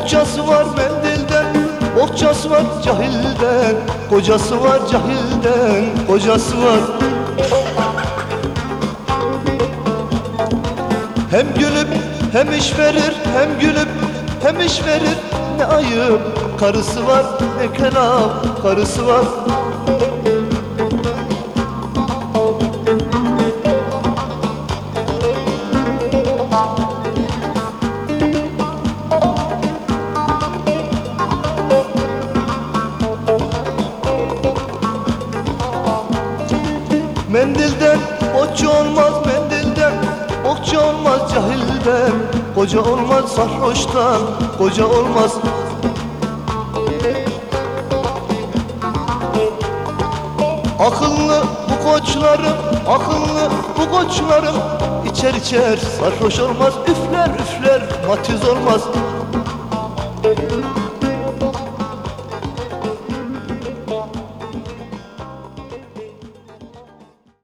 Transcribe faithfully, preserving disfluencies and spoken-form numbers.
Bohçası var mendilden, bohçası var cahilden, kocası var cahilden, kocası var. Hem gülüp hem iş verir, hem gülüp hem iş verir. Ne ayıp karısı var, ne kelam karısı var. Mendilden bohça olmaz, mendilden bohça olmaz cahilden, koca olmaz sarhoştan, koca olmaz. Akıllı bu koçlarım, akıllı bu koçlarım, içer içer sarhoş olmaz, üfler üfler matiz olmaz.